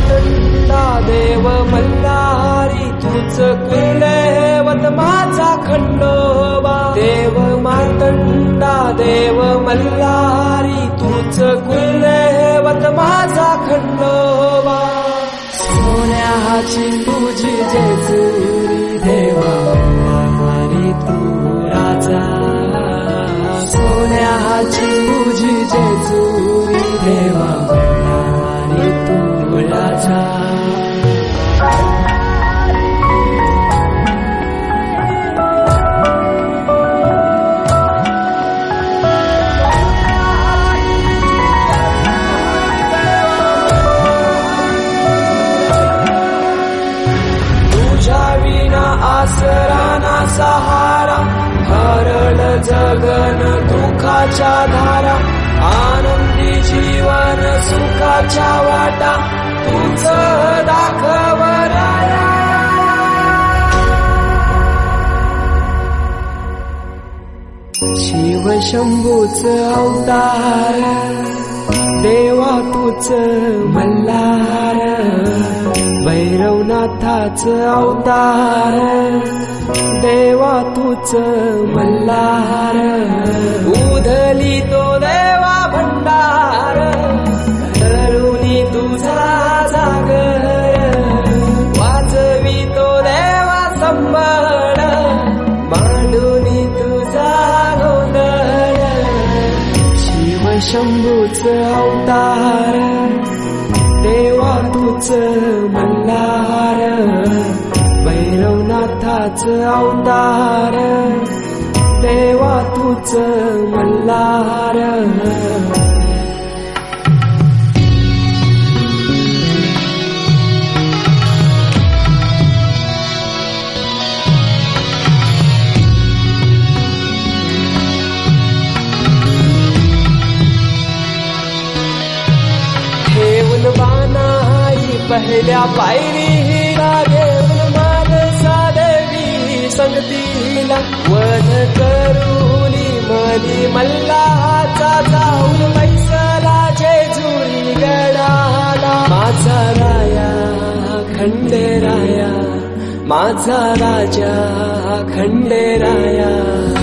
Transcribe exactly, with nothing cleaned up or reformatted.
मातंडा देव मल्हारी तूच कुलदैवत माझा खंडोबा. देव मातंडा देव मल्हारी तूच कुलदैवत माझा खंडोबा. सोन्याची तुझी जेजुरी देवा मल्हारी तू राजा. सोन्याची तुझी जेजुरी देवा मल्हारी तू राजा. आसरा ना सहारा हरळ जगन दुःखाच्या धारा. आनंदी जीवन सुखाच्या वाटा तुझ दाखव राया. शिव शंभूच अवतार देवा तूच मल्हार. भैरवनाथाच अवतार देवा तूच मल्हार. उधली तो देवा भंडार धरुनी तुझा जागर. वाजवी तो देवा संबळ मांडुनी तुझा गोंधळ. शिव शंभूच अवतार देवा तूच मल्हार. भैरवनाथाच अवतार देवा तूच मल्हार. ठेवून बानाई पहिल्या पायरीला घेऊन मानसा देवी संगतीला. वध करूनी मनी मल्हाचा जाऊन बैसला जेजुरी गडाला. माझा राया खंडेराया माझा राजा खंडेराया.